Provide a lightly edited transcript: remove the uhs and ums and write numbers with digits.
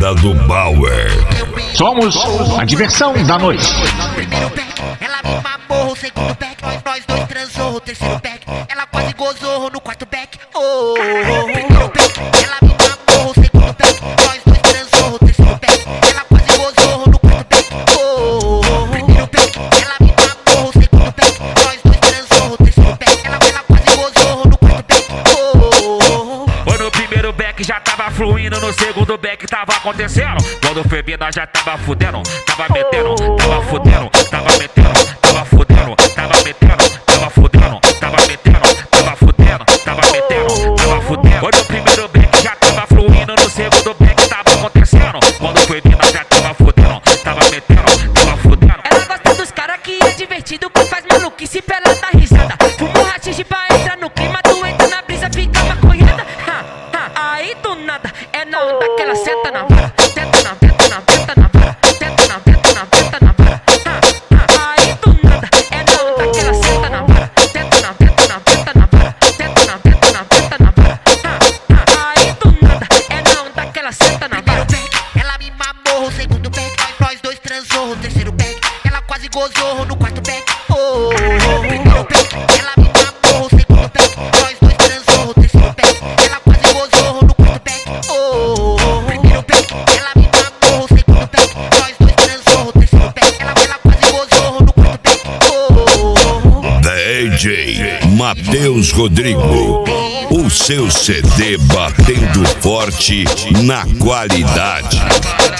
Hora do Bauer. Somos a diversão da noite. Primeiro pack, ela me mamou. Segundo pack, nós dois transou. Terceiro pack, ela quase gozou no quarto pack. Primeiro pack, ela me mamou. Segundo pack, nós dois transou. Terceiro pack, ela quase gozou no quarto pack. Primeiro pack, ela me mamou. Segundo pack, nós dois transou. Terceiro pack, ela quase gozou no quarto pack. Foi no primeiro back, já tava fluindo. No segundo back tava acontecendo. Quando foi vir, nós já tava fudendo. Tava metendo, tava fudendo. Tava metendo, tava fudendo. Tava metendo, tava fudendo. Tava metendo, tava fudendo. Tava metendo, tava fudendo. Foi no primeiro back, já tava fluindo. No segundo back tava acontecendo. Quando foi vir, nós já tava fudendo. Tava metendo, tava fudendo. Ela gosta dos cara que é divertido, que faz maluquice pra ela dar risada. Fuma um rachixe pra entrar no clima, tu entra na brisa, fica maconhada. Aí do nada, é na onda que ela senta na vara. Senta na veta, na veta, na vara. Senta na veta, na veta, na vara. Aí do nada, é na onda que ela senta na vara. Senta na veta, na veta, na vara. Senta na veta, na veta, na vara. Aí do nada, é na onda que ela senta na vara. Primeiro pack, ela me mamou. Segundo pack, nós dois transou. Terceiro pack, ela quase gozou no quarto pack. Primeiro pack, ela me mamou. Segundo pack, nós dois transou. Terceiro pack, ela quase gozou no quarto pack. Primeiro pack, ela me mamou. Segundo pack, nós dois transou. Terceiro pack, ela quase gozou no quarto pack. DJ Matheus Rodrigo. O seu CD batendo forte na qualidade.